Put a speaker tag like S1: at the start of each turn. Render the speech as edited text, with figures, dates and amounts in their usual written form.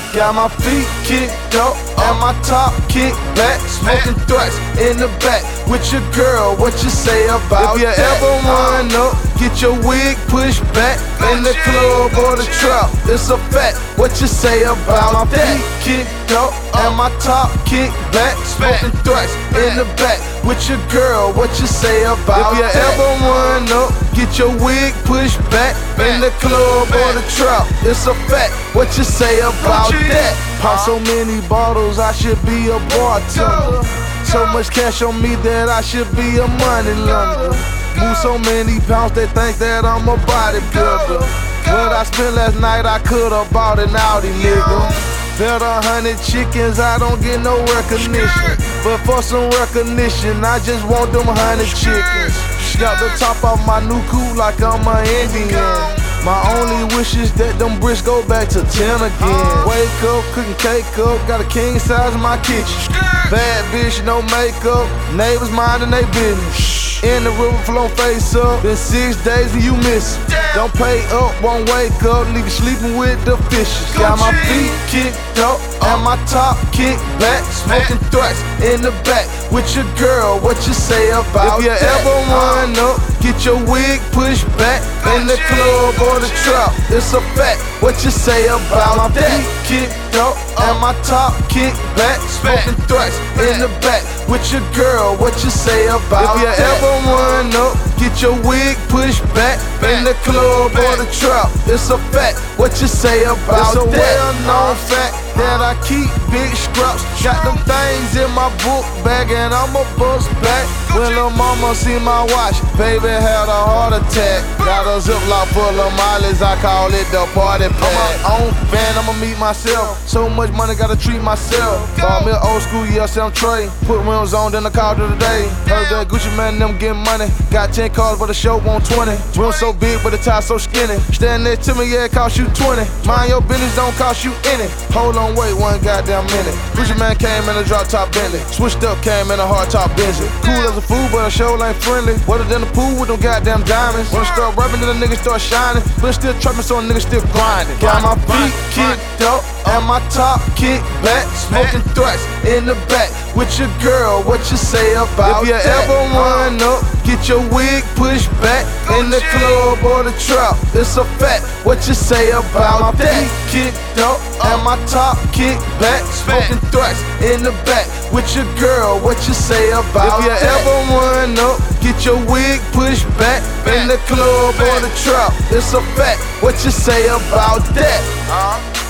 S1: Got my feet kicked up and my top kicked back. Smoking thrax in the back with your girl. What you say about if you that? Ever run up, get your wig pushed back in the club or the trap. It's a fact. What you say about that? My feet kicked up and my top kicked back. Smoking thrax in the back with your girl. What you say about if you that? Ever run up, get your wig pushed back in the club or the trap. It's a fact. What you say about that? Pop so many bottles, I should be a bartender. So much cash on me that I should be a money lender. Move so many pounds, they think that I'm a bodybuilder. What I spent last night, I could've bought an Audi, nigga. Fed 100 chickens, I don't get no recognition. But for some recognition, I just want them 100 chickens. Got the top off my new coupe like I'm an Indian. My only wish is that them bricks go back to 10 again. Wake up, cooking cake up, got a king size in my kitchen. Bad bitch, no makeup, neighbors minding they business. In the river flow face up, been 6 days and you miss it. Don't pay up, won't wake up, leave you sleeping with the fishes. Got my feet kicked up and my top kicked back. Smoking thrax in the back with your girl. What you say about if you that? Ever run up, get your wig pushed back in the club or the trap. It's a fact. What you say about my feet kicked up and my top kicked back. Smoking thrax in the back with your girl. What you say about if you that? Ever run up, get your wig pushed back in the club or the trap. It's a fact. What you say about that? It's a well-known fact that I keep big scraps. Got them things in my book bag and I'ma bust back. When lil' mama see my watch, baby had a heart attack. Got a Ziploc full of mileage, I call it the party pack. I'm my own fan, I'ma meet myself. So much money, gotta treat myself. Bought me an old school, yeah, I'm Trey. Put rims on, then I called her today. Heard that Gucci man, them getting money. Got 10 cars, but the show want 20. Rims so big, but the tie so skinny. Stand next to me, yeah, it cost you 20. Mind your business, don't cost you any. Hold on, wait one goddamn minute. Gucci man came in a drop top Bentley. Switched up, came in a hard top Bentley. Cool as a fool, but a show ain't friendly. Wetter than the pool with them goddamn diamonds. When I start rapping, then the niggas start shining. But still trapping, so a nigga still grinding. Got my feet kicked up and my top kicked back. Smoking thrax in the back with your girl. What you say about if you that? Ever run up, get your wig pushed back in the club or the trap. It's a fact. What you say about my feet kicked up and my top kicked back. Smoking thrax in the back with your girl. What you say about if you that? Ever run up, get your wig pushed back in the club or the trap. It's a fact. What you say about that?